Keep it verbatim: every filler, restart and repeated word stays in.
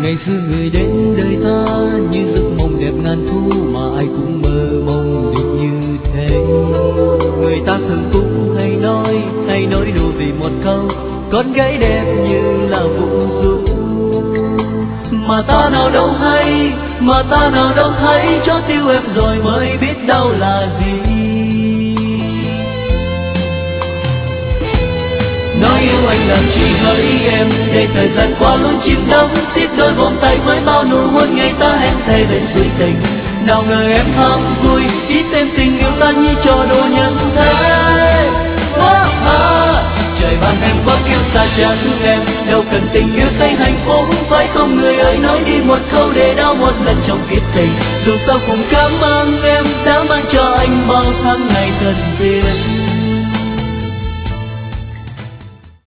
Ngày xưa người đến đời ta như giấc mộng đẹp ngàn thu, mà ai cũng mơ mộng được như thế. Người ta thường cũng hay nói, hay nói đùa vì một câu con gái đẹp như là vũ du. Mà ta nào đâu hay, mà ta nào đâu thấy, cho tiêu em rồi mới biết đau là gì. Nói yêu anh làm chi hỡi em, để thời gian qua luôn chìm đắm, tiếp đôi vòng tay với bao nụ hôn ngày ta hẹn thề bên suối tình. Nào ngờ em ham vui, chỉ xem tình yêu ta như trò đùa nhân thế. Ah, ah, trời ban em có kiêu xa chẳng em, đâu cần tình yêu say hạnh phúc, phải không người ơi nói đi một câu để đau một lần trong kiếp tình. Dù sao cũng cảm ơn em đã mang cho anh bao tháng ngày thân thiết.